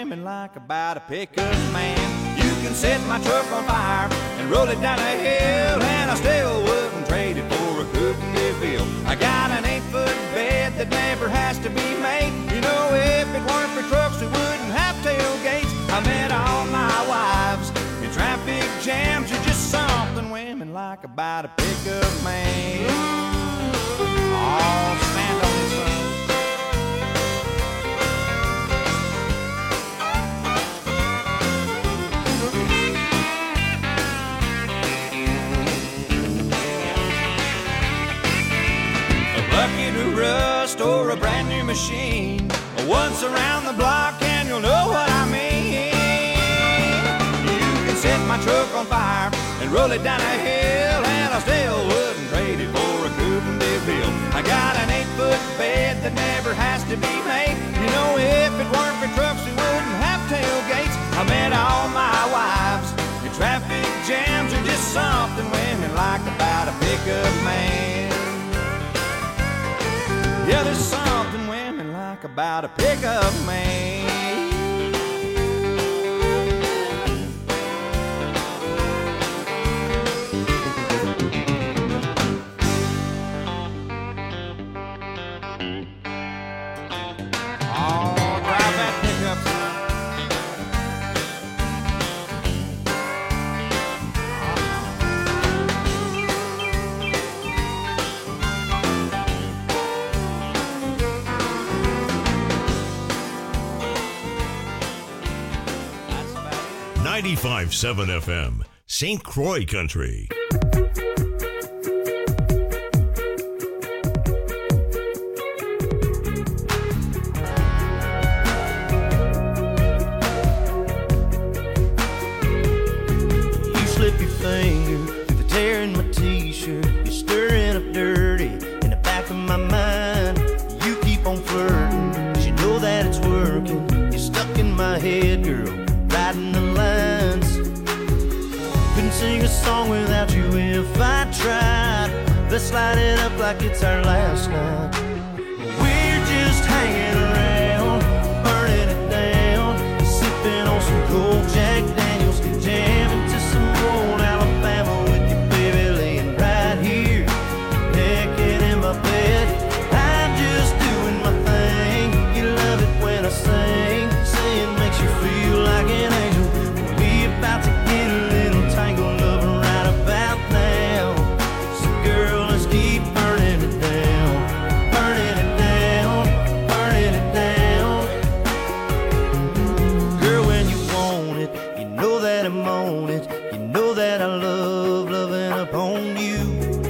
women like about a pickup man. You can set my truck on fire and roll it down a hill, and I still wouldn't trade it for a coupe DeVille. I got an 8-foot bed that never has to be made. You know, if it weren't for trucks, we wouldn't have tailgates. I met all my wives in traffic jams. You're just something women like about a pickup man. Oh, stand on this one. Bucket of rust or a brand new machine, once around the block and you'll know what I mean. You can set my truck on fire and roll it down a hill, and I still wouldn't trade it for a coupe DeVille. I got an 8-foot bed that never has to be made. You know, if it weren't for trucks, we wouldn't have tailgates. I met all my wives in traffic jams. Are just something women like about a pickup man. Yeah, there's something women like about a pickup man. Oh, drive that pickup, son. 95.7 FM, St. Croix Country. You slip your finger through the tear in my t-shirt. You're stirring up dirty in the back of my mind. You keep on flirting, 'cause you know that it's working. You're stuck in my head, girl, riding the lines. Couldn't sing a song without you if I tried. Let's light it up like it's our last night. We're just hanging around, burning it down, sipping on some cold Jack Daniels, jamming to some old Alabama with you, baby, laying right here, naked in my bed. I'm just doing my thing. You love it when I sing, saying makes you feel like an angel. We about to get a little tangled up right about now. So girl, let's keep burning it down, burning it down, burning it down. Girl, when you want it, you know that I'm on it. You know that I love loving upon you.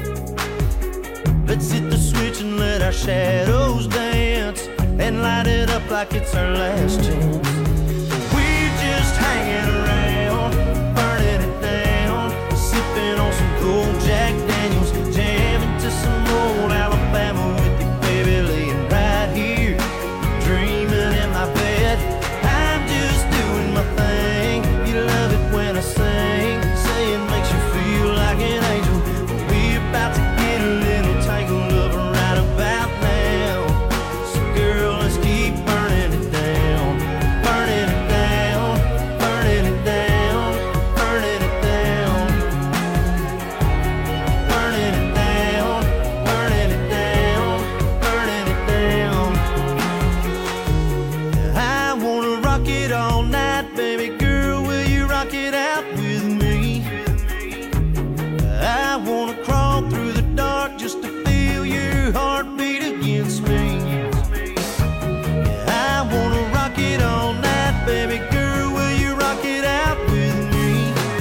Let's hit the switch and let our shadows dance, and light it up like it's our last chance. We're just hanging around, burning it down, sipping on some cold Jack Daniels, jamming to some old Alabama with you, baby, laying right here, dreaming in my bed. I'm just doing my thing. You love it when I sing, saying makes you feel like an angel. We're about to get a little tangled up right about now. So girl, let's keep burning it down, burning it down, burning it down, burning it down, burning it down, burning it down, burning it down. I wanna rock it all night, baby girl, will you rock it out with me? I wanna crawl through the dark just to feel your heartbeat against me. I wanna rock it all night, baby girl, will you rock it out with me?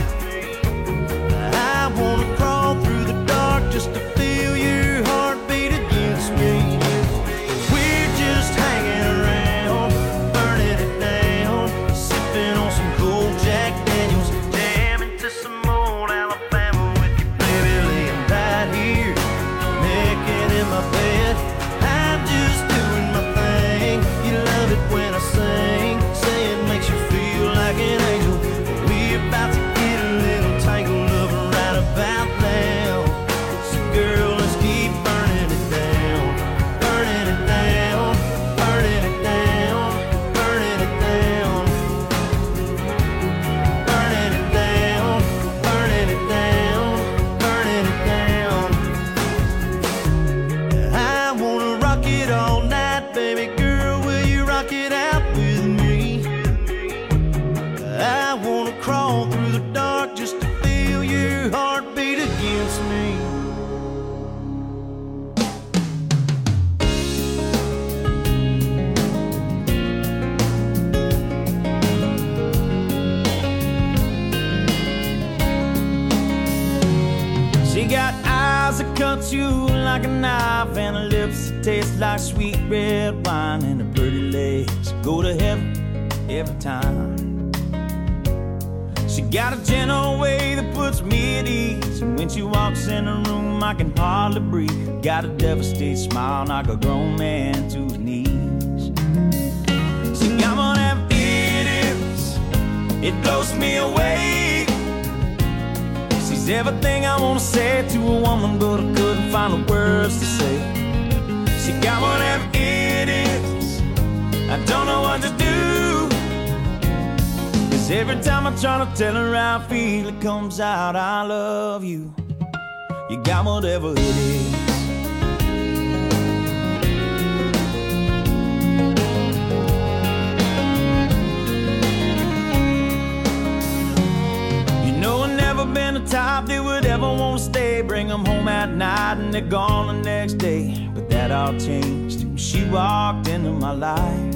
I wanna crawl through the dark just to feel your heartbeat against me. We're just hanging around, burning it down, knife and her lips that taste like sweet red wine, and her pretty legs go to heaven every time. She got a gentle way that puts me at ease, and when she walks in the room I can hardly breathe. Got a devastated smile, knock a grown man to his knees. She got one of them idiots, it blows me away. She's everything I wanna say to a woman, but I couldn't find the words to say. She got one of them idiots, I don't know what to do. Every time I try to tell her how I feel, it comes out, I love you. You got whatever it is. You know I've never been the type that would ever want to stay, bring them home at night and they're gone the next day. But that all changed when she walked into my life.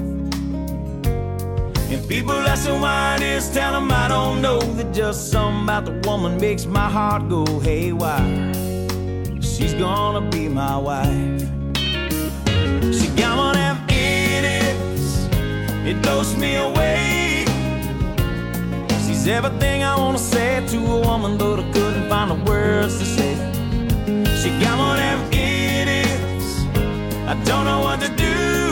And people ask her why it is, tell them I don't know, that just something about the woman makes my heart go haywire. She's gonna be my wife. She got one of them idiots, it blows me away. She's everything I wanna say to a woman, but I couldn't find the words to say. She got one of them idiots, I don't know what to do.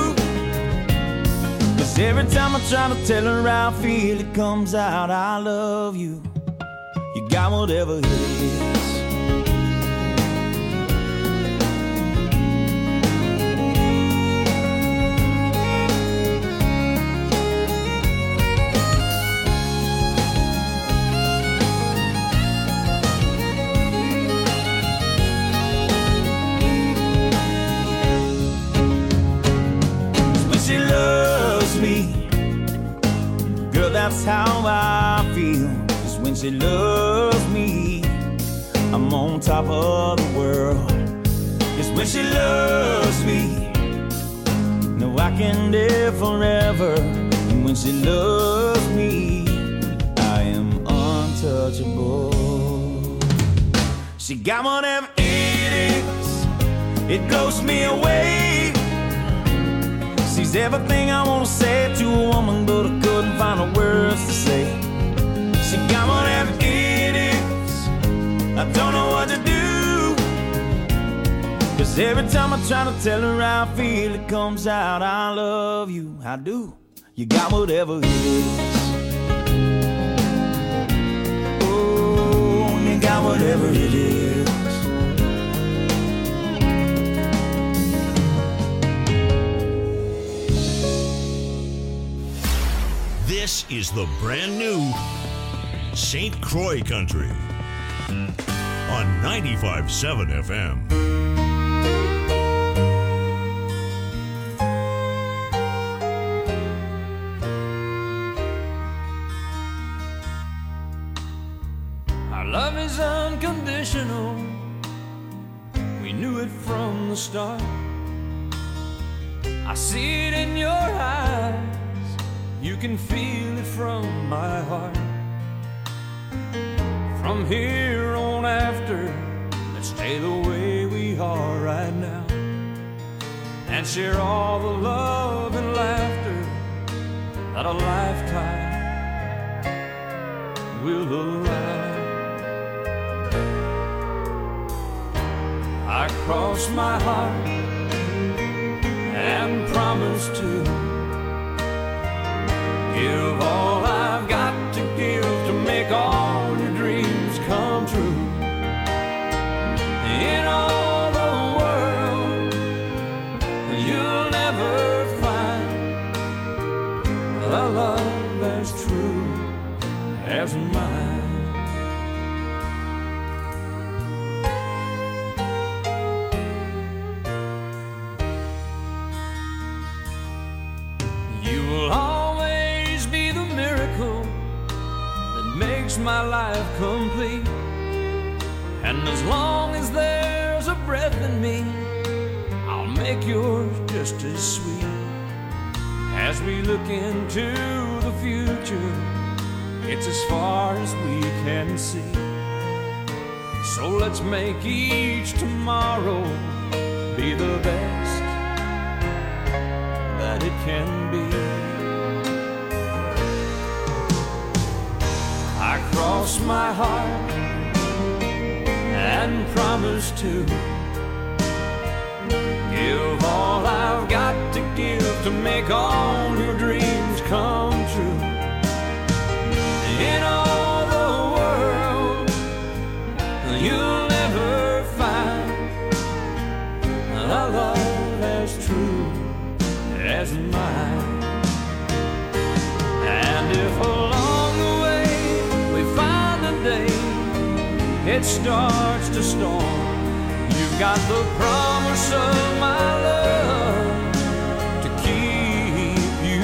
Every time I try to tell her how I feel, it comes out, I love you. You got whatever it is. That's how I feel, 'cause when she loves me, I'm on top of the world. 'Cause when she loves me, no, I can live forever. And when she loves me, I am untouchable. She got one of them idiots, it blows me away. She's everything I wanna say to a woman, but I couldn't find the words to say. She got one of them idiots, I don't know what to do. 'Cause every time I try to tell her how I feel, it comes out, I love you, I do. You got whatever it is. Oh, you got whatever it is. This is the brand new St. Croix Country on 95.7 FM. Our love is unconditional, we knew it from the start. I see it in your eyes, you can feel it from my heart. From here on after, let's stay the way we are right now, and share all the love and laughter that a lifetime will allow. I cross my heart and promise to give all I've got to give to make all your dreams come true. In all the world, you'll never find a love as true as mine. You will always be the miracle that makes my life complete. And as long as there's a breath in me, I'll make yours just as sweet. As we look into the future, it's as far as we can see. So let's make each tomorrow be the best that it can be. I cross my heart and promise to give all I've got to give to make all your dreams come true. In all the world, you'll never find a love as true as mine. And if along the way we find a day it starts to storm, you've got the promise of my love to keep you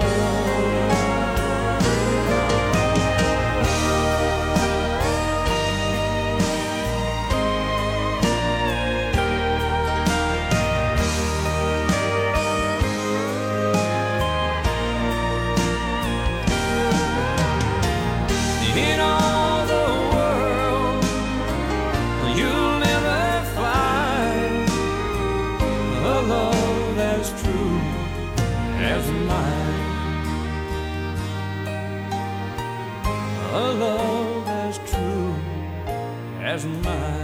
in all the world. You'll never find a love as true as mine. A love as true as mine.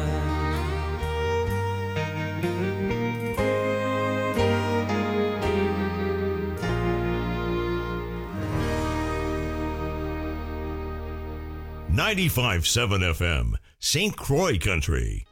95.7 FM, St. Croix Country.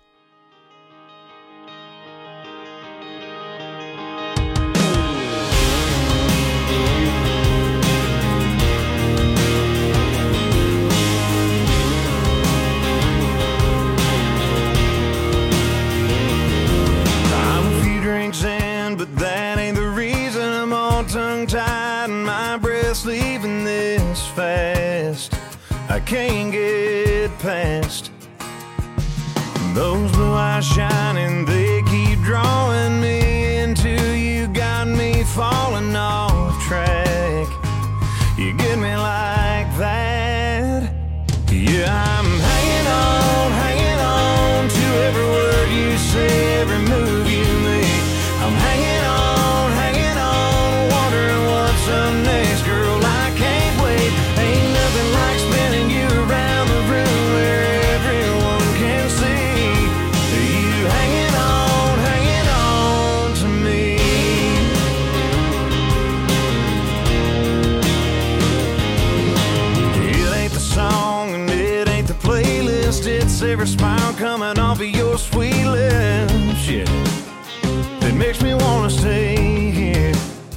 I'm a few drinks in, but that ain't the reason I'm all tongue-tied and my breath's leaving this fast. I can't get past those blue eyes shining, they keep drawing me into you, got me falling off track. You get me like that. Yeah, I'm hanging on to every word you say, every move you make. I'm hanging on, wondering what's up next. Girl, I can't wait. Ain't nothing like spinning you around the room where everyone can see you hanging on to me. It ain't the song and it ain't the playlist, it's every smile coming off of your sweet lips, yeah, that makes me wanna stay here.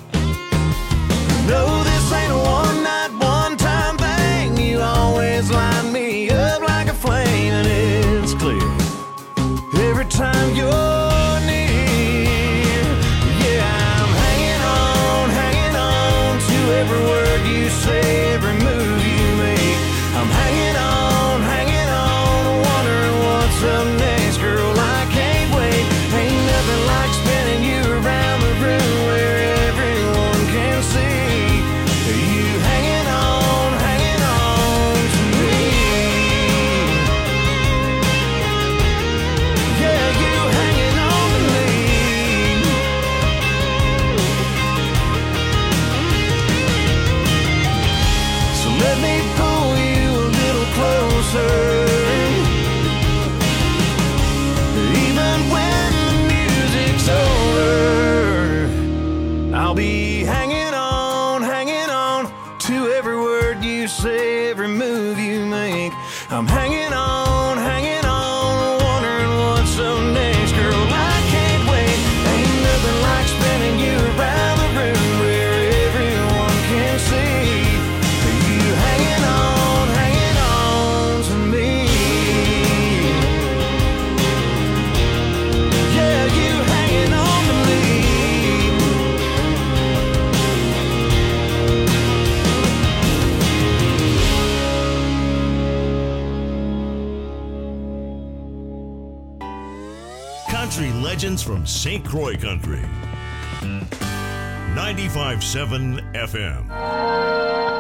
No, this ain't a one-night, one-time thing. You always light me up like a flame, and it's clear every time you're near. Yeah, I'm hanging on to every word you say, every move you make. I'm hanging on, wondering what's up next. Girl, I can't wait. Ain't nothing like spinning you around the room where everyone can see you hanging on to me. Yeah, you hanging on to me. So let me pull you a little closer. Even when the music's over, I'll be hanging on to every word you say, every move you make. I'm hanging on, wondering what's up next. Girl, I can't wait. Ain't nothing like spinning you around the room where everyone can see you hanging on to me. Yeah, you hanging on to me. Country legends from St. Croix Country. 95.7 FM.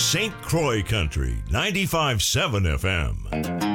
St. Croix Country, 95.7 FM.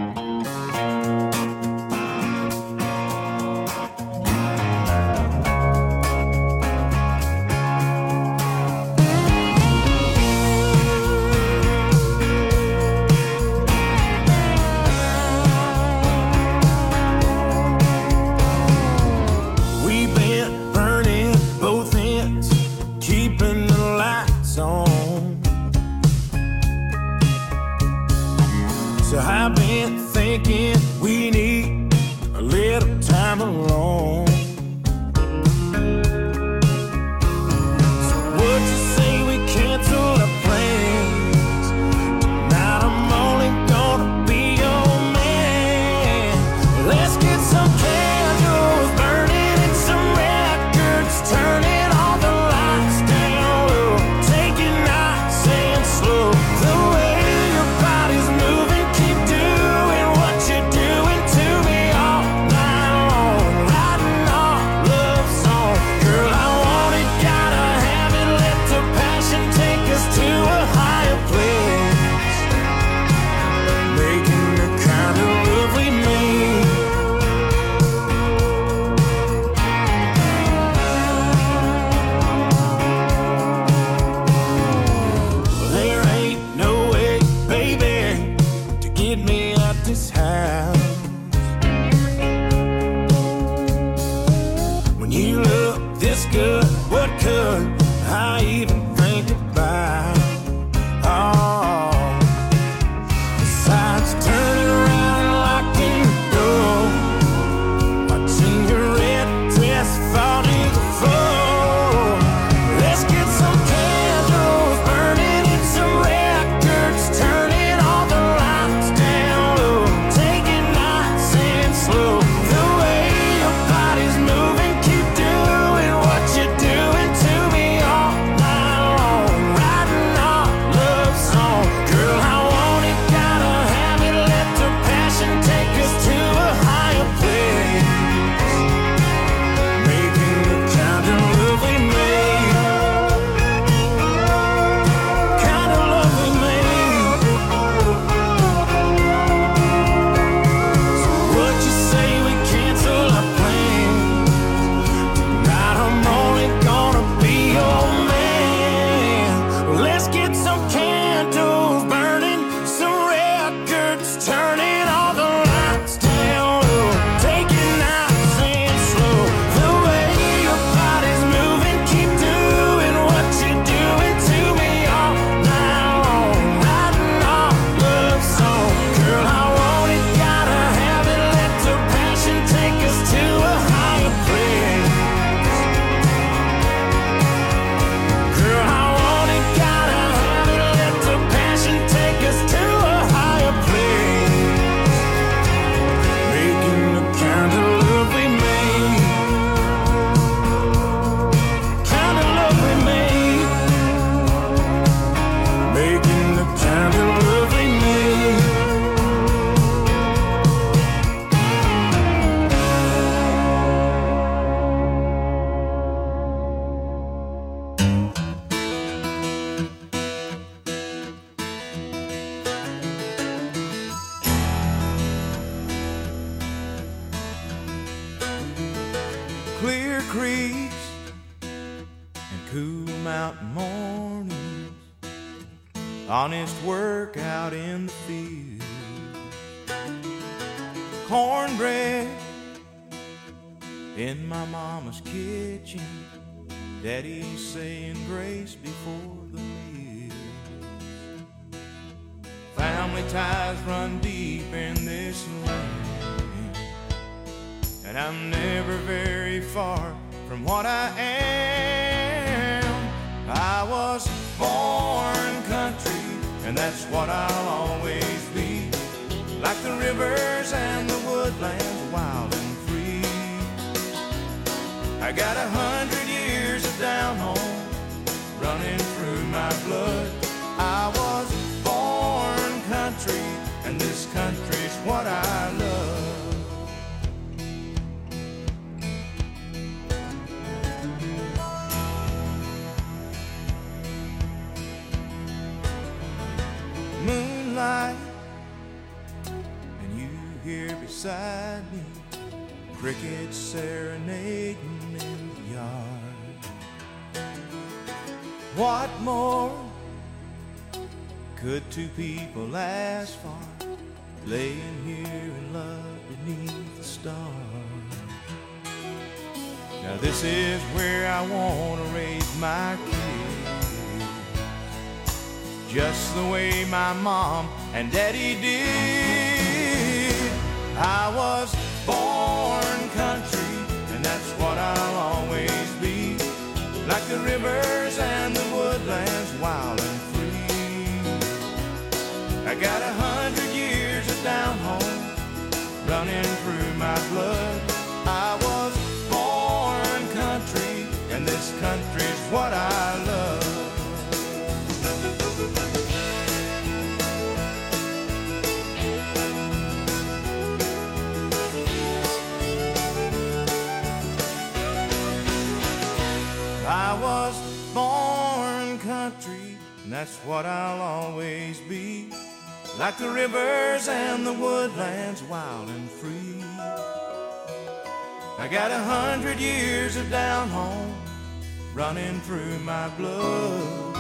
Clear creeks and cool mountain mornings, honest work out in the field, cornbread in my mama's kitchen, daddy saying grace before the meal. Family ties run deep in this land, and I'm never very far from what I am. I was born country, and that's what I'll always be. Like the rivers and the woodlands, wild and free. I got 100 years of down home running through my blood. I was born country, and this country's what I love. here beside me, crickets serenading in the yard. What more could two people ask for, laying here in love beneath the stars? Now this is where I want to raise my kids, just the way my mom and daddy did. I was born country, and that's what I'll always be, like the rivers and the woodlands, wild and free. I got 100 years of down home running through my blood. I was born country, and this country's what I love. I was born country, and that's what I'll always be, like the rivers and the woodlands, wild and free. I got 100 years of down home running through my blood.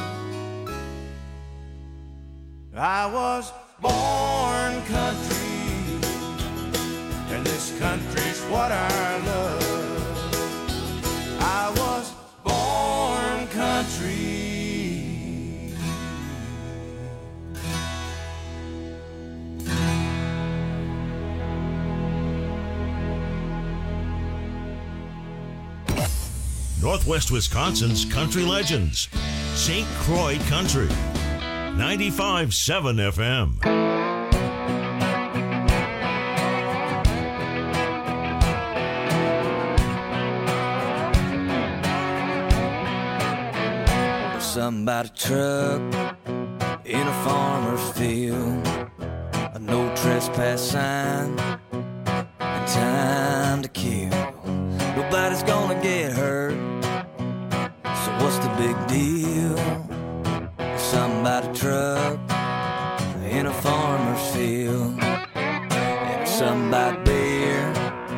I was born country, and this country's what I love. I was born country. Northwest Wisconsin's country legends. St. Croix Country. 95.7 FM. Something about a truck in a farmer's field, a no trespass sign, and time to kill. Nobody's gonna get hurt, so what's the big deal? Something about a truck in a farmer's field, and something about beer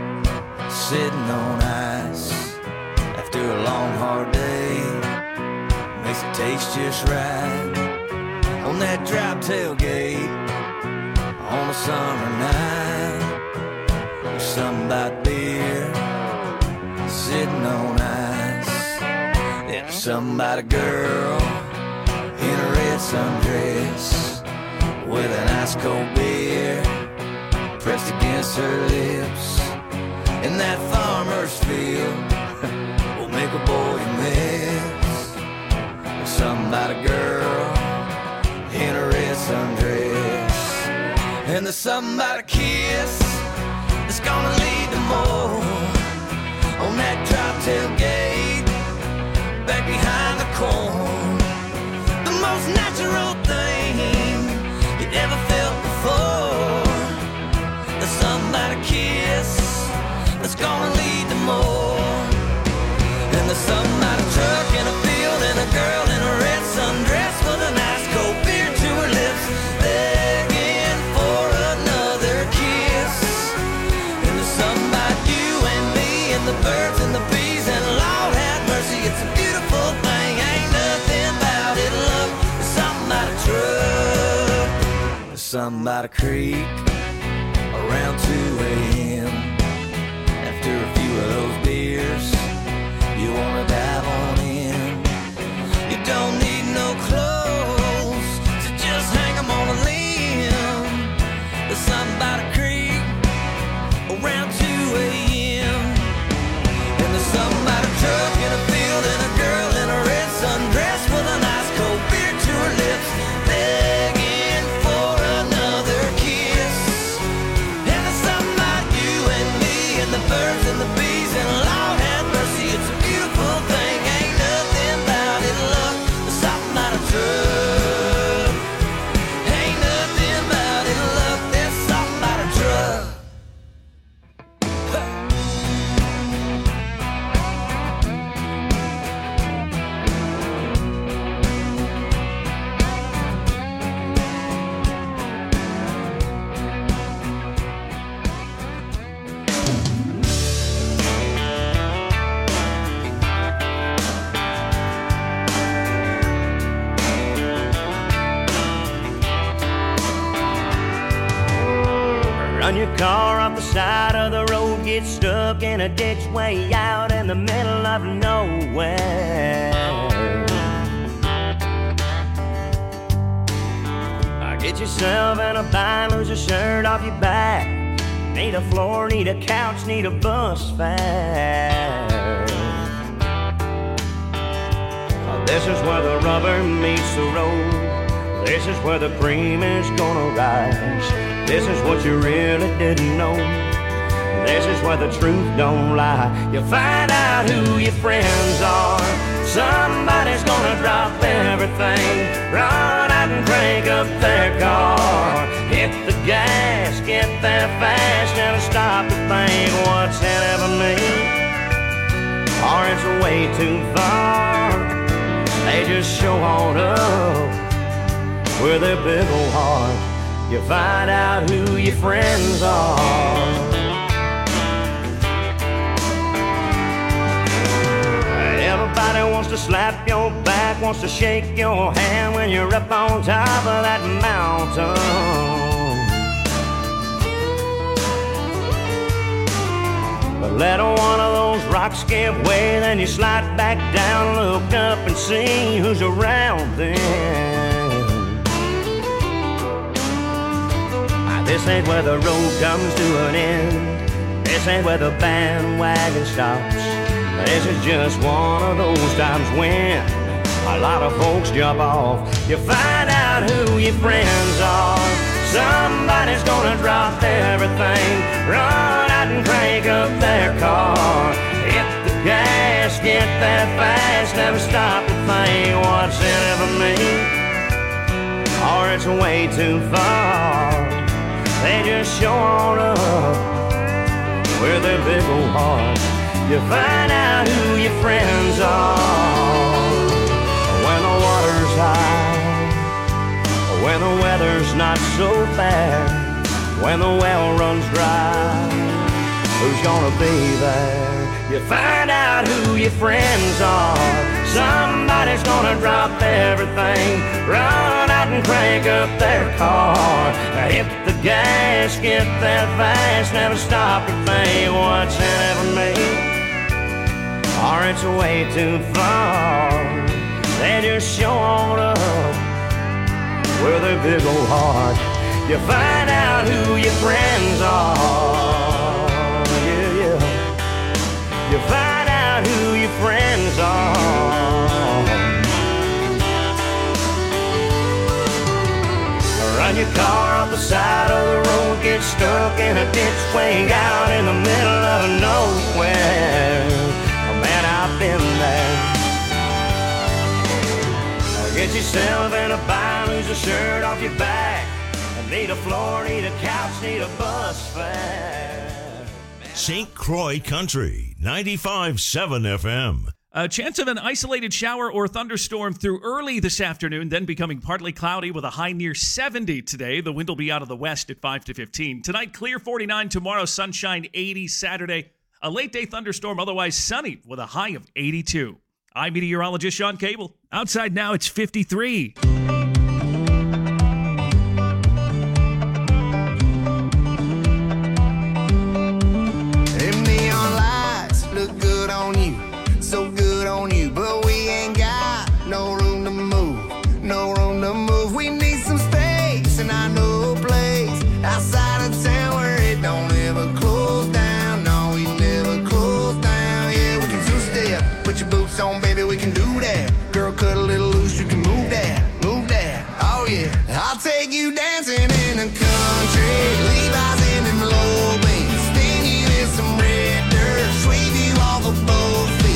sitting on ice after a long hard day. Makes it taste just right on that dry tailgate on a summer night. There's something about beer sitting on ice. There's something about a girl in a red sundress with an ice cold beer pressed against her lips. In that farmer's field will make a boy miss. Something about a girl in a red sundress, and there's something about a kiss that's gonna lead to more on that drop tailgate back behind the corn. The most natural thing you'd ever felt before. There's something about a kiss that's gonna lead to more, and there's something about a truck in a field and a girl in a red sundress with an ice cold beer to her lips, begging for another kiss. And there's something about you and me and the birds and the bees, and Lord have mercy, it's a beautiful thing. Ain't nothing about it, love. There's something about a truck. There's something about a creek around 2 a.m. After a few of those beers, you wanna dive on in. You don't need no clothes to just hang them on a limb. There's something about a creek around 2 a.m. And there's something about a truck in a field and a girl in a red sundress with an ice cold beer to her lips, begging for another kiss. your car off the side of the road, get stuck in a ditch way out in the middle of nowhere. Get yourself in a bind, lose your shirt off your back. Need a floor, need a couch, need a bus fare. This is where the rubber meets the road. This is where the cream is gonna rise. This is what you really didn't know. This is where the truth don't lie. You find out who your friends are. Somebody's gonna drop everything, run out and crank up their car. Hit the gas, get there fast, never stop to think what's in it for me, or it's way too far. They just show on up with their big old heart. You find out who your friends are. Everybody wants to slap your back, wants to shake your hand when you're up on top of that mountain. But let one of those rocks give way, then you slide back down, look up and see who's around then. This ain't where the road comes to an end. This ain't where the bandwagon stops. This is just one of those times when a lot of folks jump off. You find out who your friends are. Somebody's gonna drop everything, run out and crank up their car. Hit the gas, get there fast, never stop to think what's in it for me, or it's way too far. They just show on up with their big old hearts. You find out who your friends are when the water's high, when the weather's not so bad, when the well runs dry. Who's gonna be there? You find out who your friends are. Somebody's gonna drop everything, run out and crank up their car. Hit the gas, get there fast, never stop to think what's in it for me, or it's way too far. They just show on up with their big old heart. You find out who your friends are. Yeah, yeah. You find out who your friends are. Run your car off the side of the road, get stuck in a ditch way out in the middle of nowhere. Man, I've been there. Get yourself in a bind, lose a shirt off your back. Need a floor, need a couch, need a bus fare. St. Croix Country, 95.7 FM. A chance of an isolated shower or thunderstorm through early this afternoon, then becoming partly cloudy with a high near 70 today. The wind will be out of the west at 5 to 15. Tonight, clear 49. Tomorrow, sunshine 80. Saturday, a late-day thunderstorm, otherwise sunny with a high of 82. I'm meteorologist Sean Cable. Outside now, it's 53. So good on you, but we ain't got no room to move, no room to move. We need some space, and I know a place outside of town where it don't ever close down. No, we never close down. Yeah, we can two-step, put your boots on, baby, we can do that. Girl, cut a little loose, you can move that, move that. Oh yeah, I'll take you dancing in the country, Levi's in them low beams, spin you in some red dirt, sweep you off a both feet.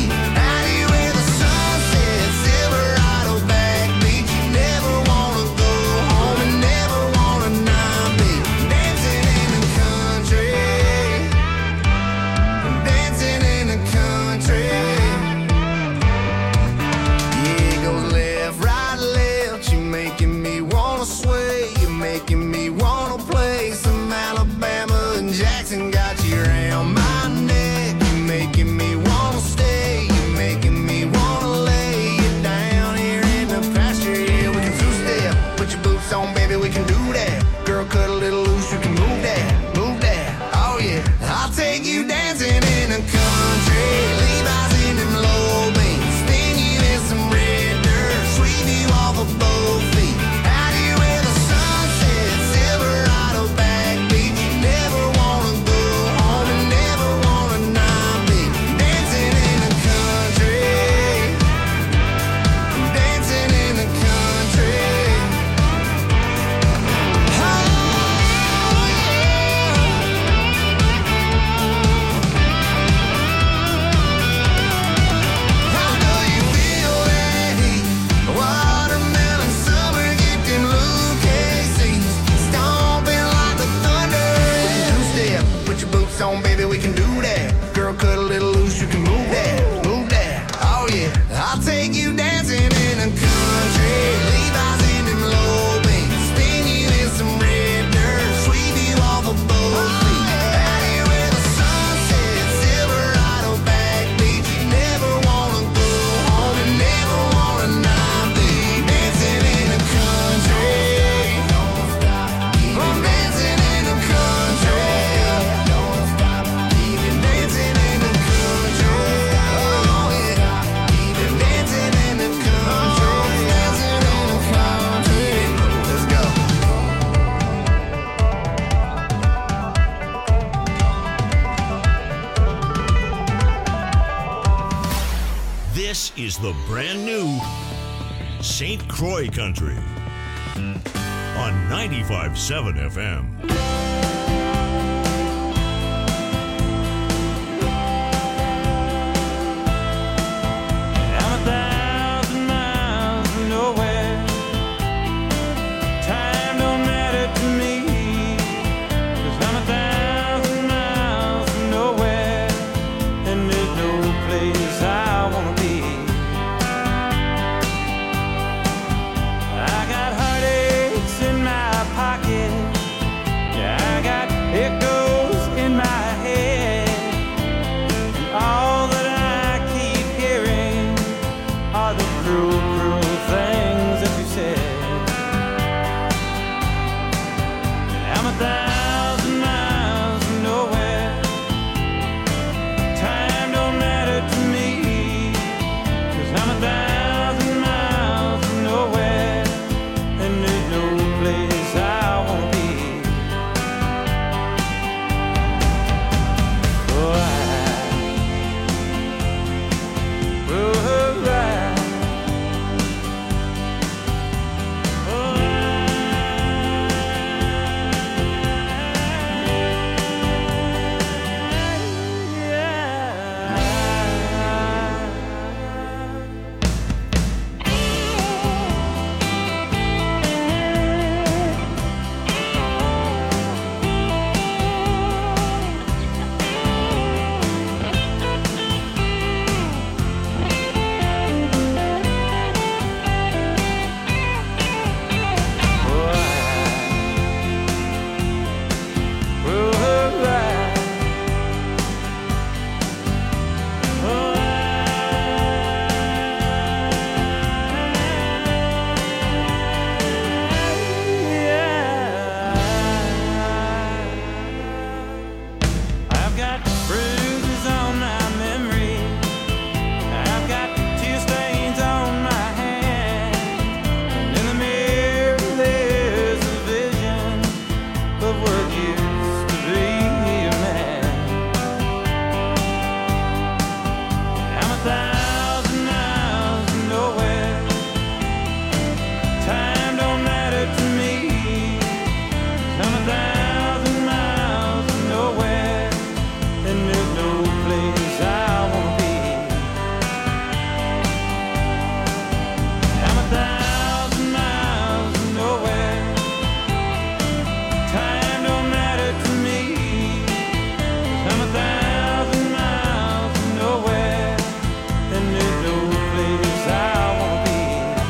brakes on, baby, we can do that. Girl, cut a little loose, you can move that, move that. Oh yeah, I'll take you dancing in the country. Levi's in them low beats, spin you in some red dirt, sweep you off a boat seat. Out here where the sun sets, Silverado back beach. You never wanna go home, you never wanna not be dancing in the country. Don't stop, keep dancing in the country. Don't stop, keep dancing in the country. Oh yeah, keep dancing in the country. Dancing in the country. Let's go. This is the brand new St. Croix Country on 95.7 FM. I'm 1,000 miles from nowhere. Time don't matter to me, 'cause I'm 1,000 miles from nowhere, and there's no place I wanna be. I got heartaches in my pocket, yeah, I got echoes in my head, and all that I keep hearing are the cruel, cruel things that you said. I'm 1,000 miles from nowhere. Time don't matter to me, 'cause I'm 1,000 miles from nowhere, and there's no place I wanna be. Oh, I've got bruises on my memory, I've got tear stains on my hand, and in the mirror there's a vision of what used to be a man. I'm 1,000 miles from nowhere. Time don't matter to me, 'cause I'm 1,000 miles from nowhere, and there's no place I wanna be. I'm 1,000 miles from nowhere. Time don't matter to me, 'cause I'm 1,000 miles from nowhere, and there's no place I wanna be.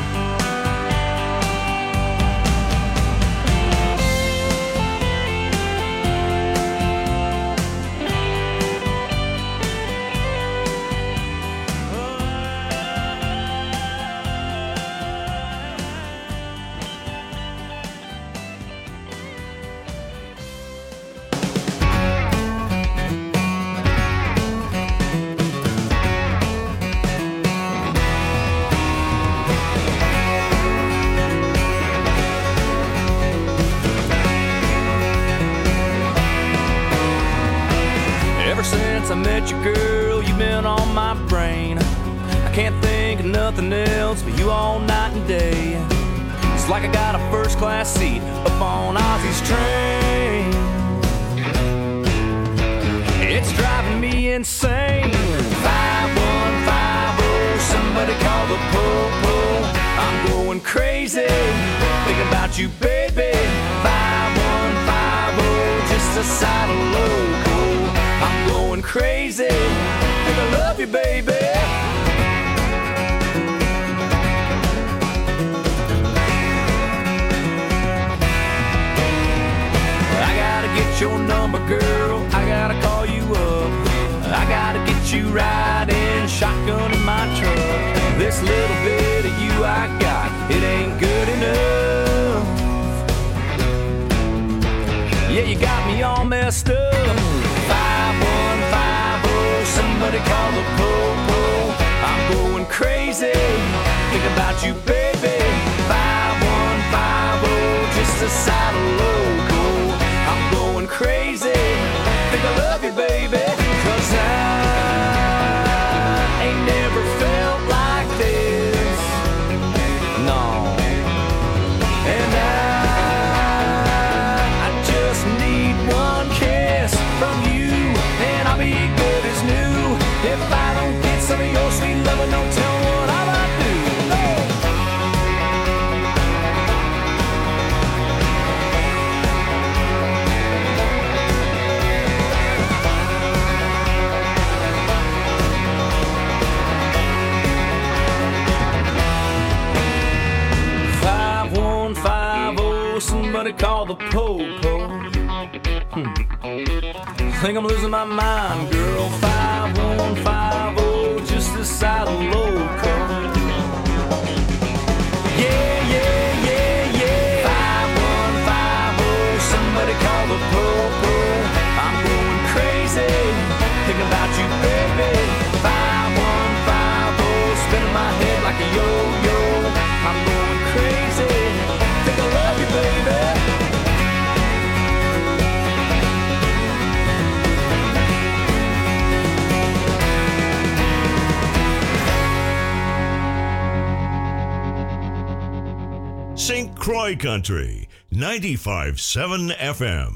Ever since I met you, girl, you've been on my brain. I can't think of nothing else but you all night and day. It's like I got a first-class seat up on Ozzy's train. It's driving me insane. 5150, somebody call the po-po. I'm going crazy, thinking about you, baby. 5150, just a side of local. going crazy. Think I love you, baby. I gotta get your number, girl. I gotta call you up. I gotta get you riding shotgun in my truck. This little bit of you I got, it ain't good enough. Yeah, you got me all messed up. 5150, somebody call the po-po. I'm going crazy, think about you, baby. 5150, just a side of loco. I'm going crazy, think I love you, baby. 'Cause I ain't never felt like this, no. And I just need one kiss from you, and I'll be good as new. If I don't get some of your sweet loving, don't tell me what I might do. No. 5150, somebody call the po-po. Think I'm losing my mind, girl. 5150, just this side of loco. Yeah, yeah, yeah, yeah. 5150, somebody call the po-po. I'm going crazy, thinking about you, baby. 5150, spinning my head like a yo-yo. I'm going crazy, think I love you, baby. St. Croix Country, 95.7 FM.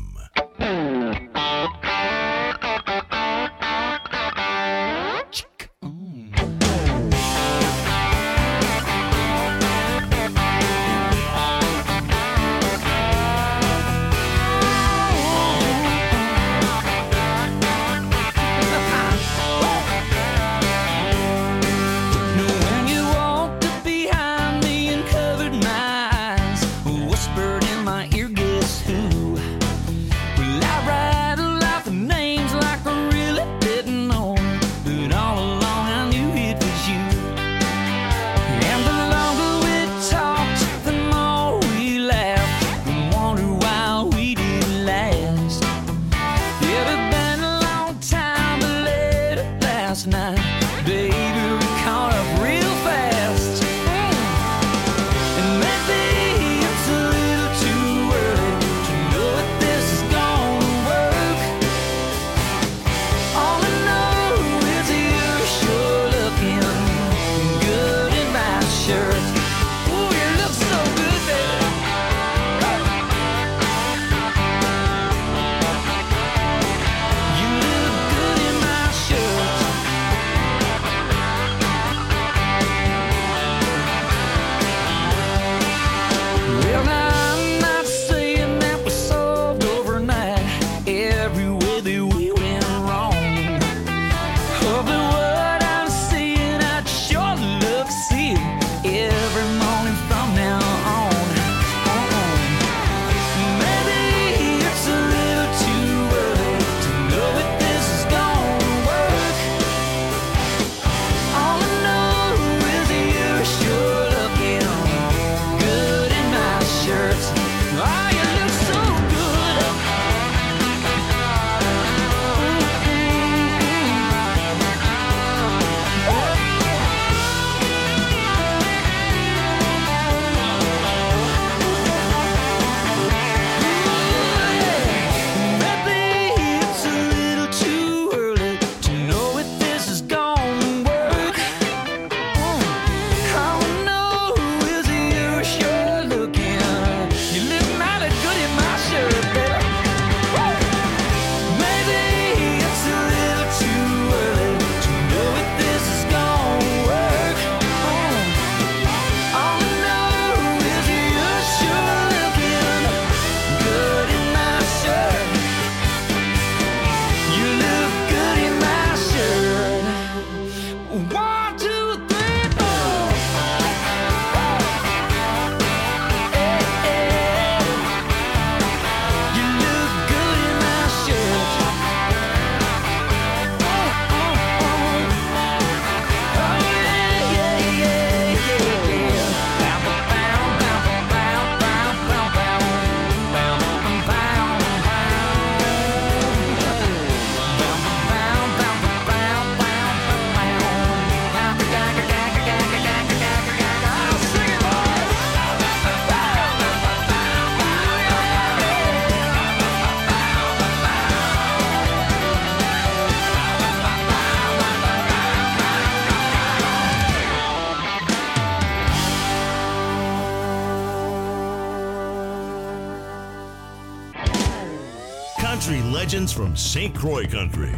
legends from St. Croix Country.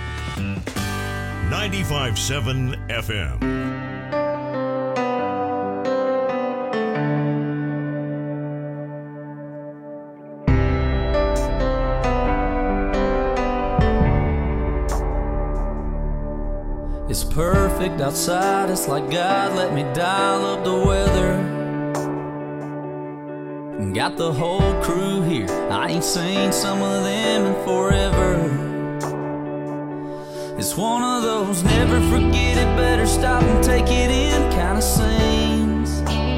95.7 FM. It's perfect outside, it's like God let me dial up the weather. Got the whole crew here, I ain't seen some of them in forever. It's one of those never forget it, better stop and take it in kind of scenes.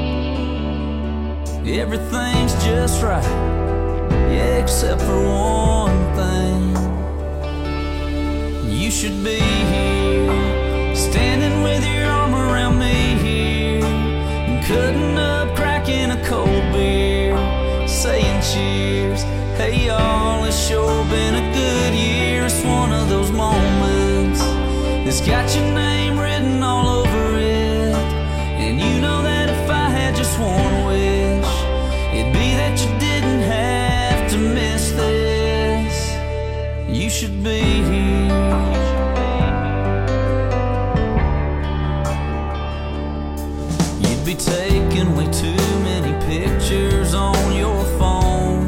Everything's just right, yeah, except for one thing. You should be here, standing with your arm around me here, cutting up, cracking a cold beer, saying cheers. Hey y'all, it's sure been a good year. It's one of those moments that's got your name written all over it. And you know that if I had just one wish, it'd be that you didn't have to miss this. You should be here. Be taking way too many pictures on your phone,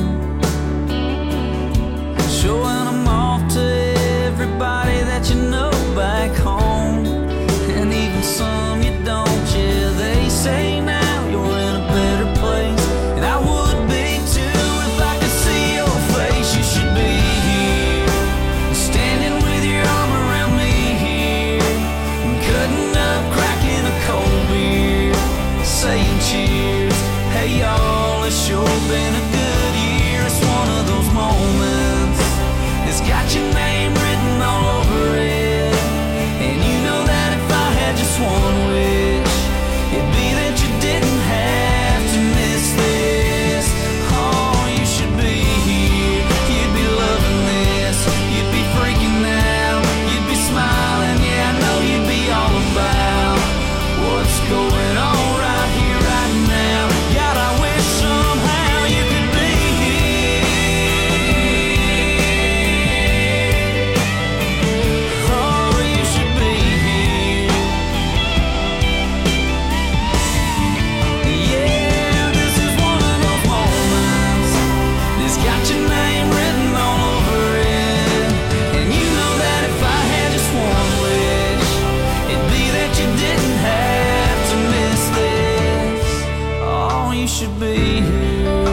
showing them off to everybody that you know back home, and even some you don't. Yeah, they say now you're in a better place, and I would be too if I could see your face. You should be here, standing with your arm around me here, cutting up, cracking a cold beer, saying cheers. Hey y'all, it's sure been a good year. It's one of those moments that's got your name written all over it. And you know that if I had just one wish, it'd be that you didn't have to miss this. Oh, you should be here, you'd be loving this, you'd be freaking out, you'd be smiling. Yeah, I know you'd be all about what's going on. Should be here.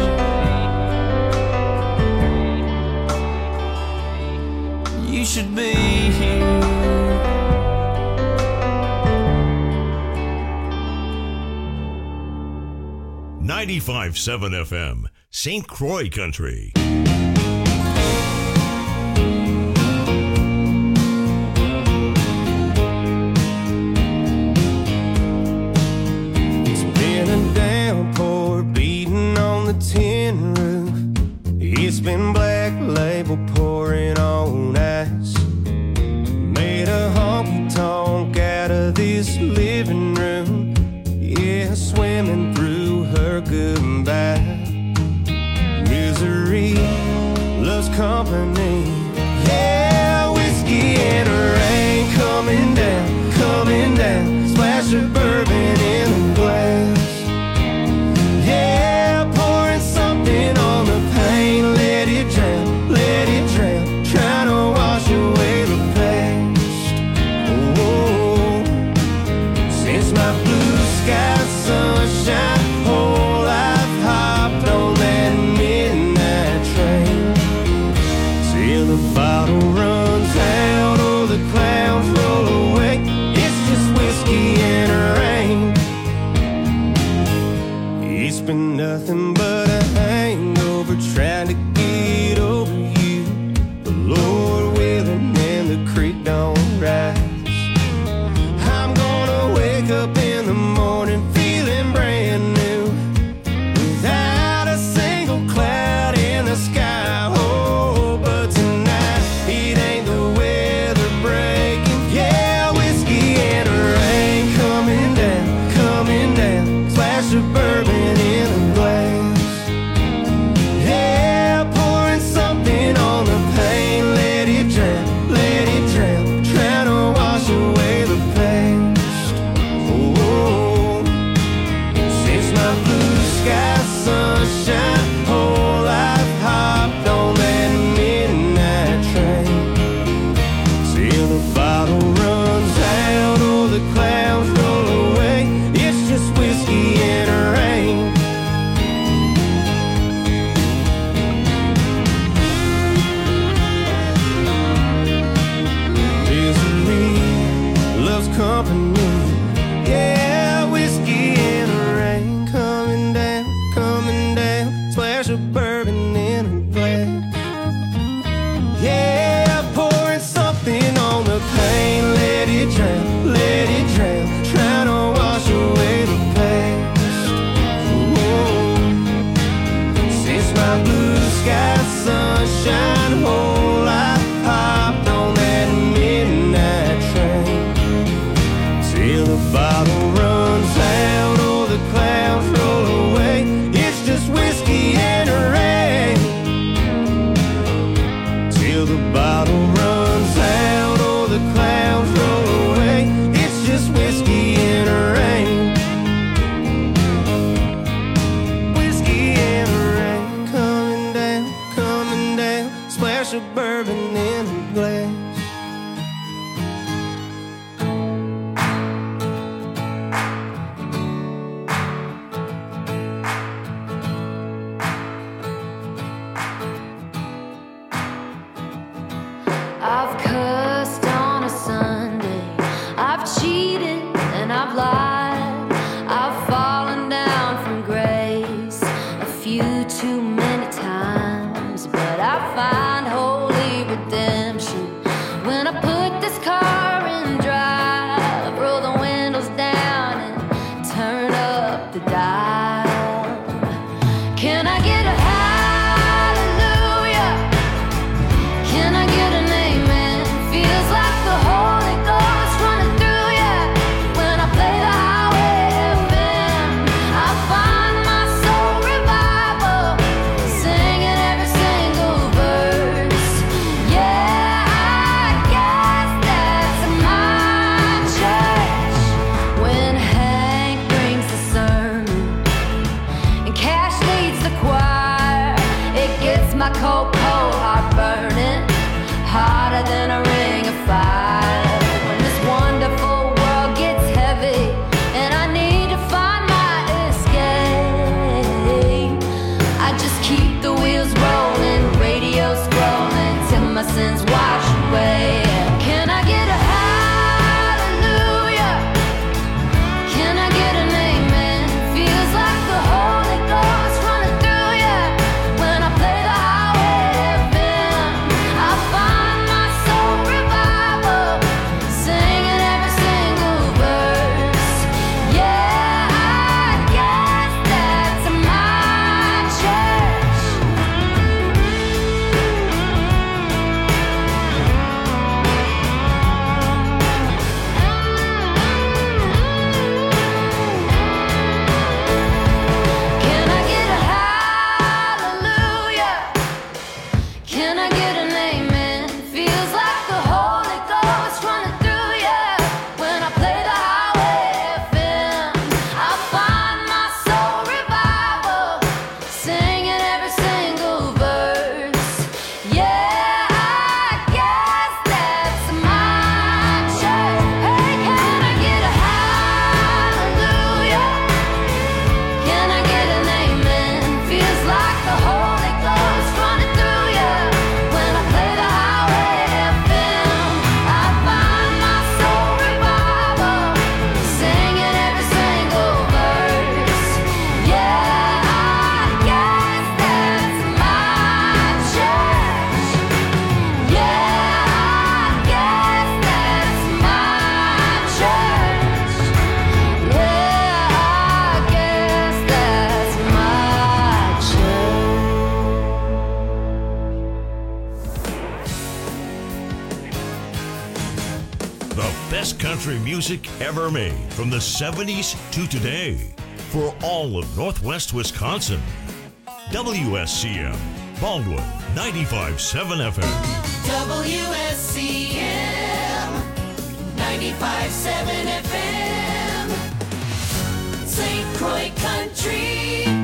You should be here. .7 FM, St. Croix Country. Tin roof, it's been Black Label pouring on ice. Made a honky-tonk out of this living room, yeah, swimming through her goodbye. Misery The best country music ever made from the 70s to today for all of Northwest Wisconsin. WSCM, Baldwin, 95.7 FM. WSCM, 95.7 FM, St. Croix Country.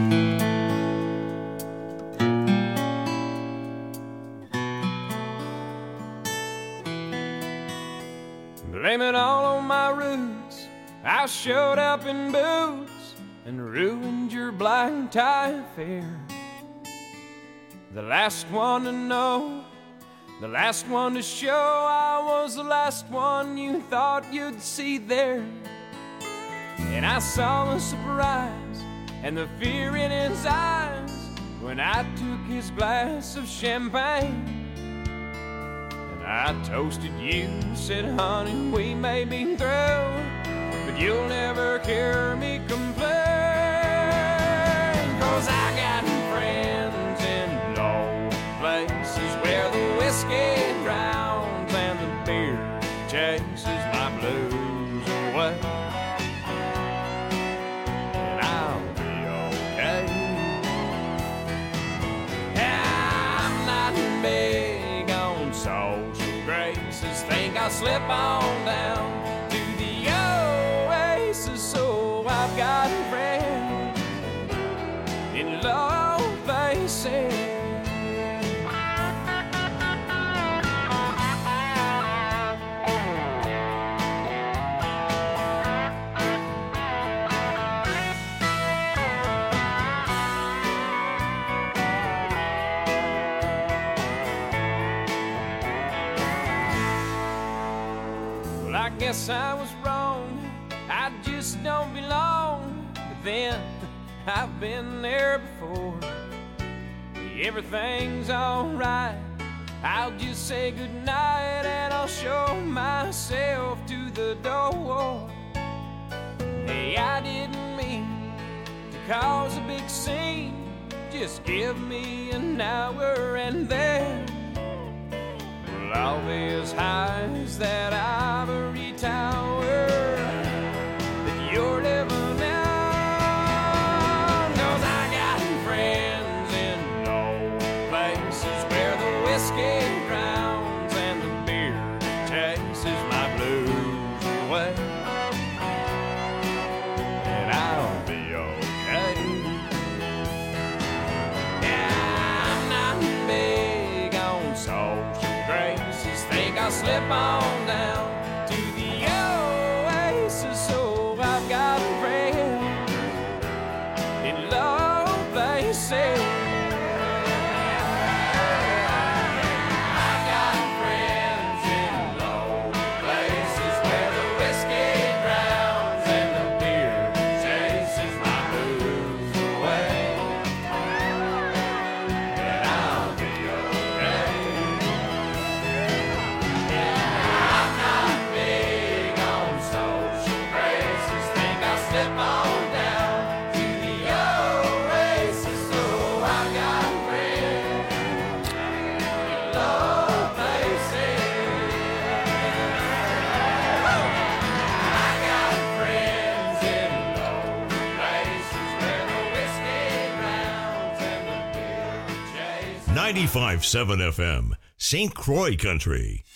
Blame it all on my roots. I showed up in boots and ruined your black tie affair. The last one to know, the last one to show, I was the last one you thought you'd see there. And I saw the surprise and the fear in his eyes when I took his glass of champagne. I toasted you, said, honey, we may be through, but you'll never hear me complain. 'Cause I got friends in low places where the whiskey drowns and the beer chases my blues away. And I'll be okay. I'm not big on social graces, think I'll slip on down to the oasis. So I've got a friend in low places. I guess I was wrong, I just don't belong. But then, I've been there before. Everything's alright, I'll just say goodnight and I'll show myself to the door. Hey, I didn't mean to cause a big scene, just give me an hour and then all these highs that ivory tower that you're living on. 'Cause I got friends in low places where the whiskey drowns and the beer chases my blues away. And I'll be okay. Yeah, I'm not big on social graces, think I'll slip on down to the oasis. So I've got a friend in low places. I've got friends in low places where the whiskey drowns and the beer chases my blues away. And I'll be okay. Slip on down to the oasis. So I've got friends in low places. I got friends in low places where the whiskey drowns and the beer chases. 95.7 FM, St. Croix Country.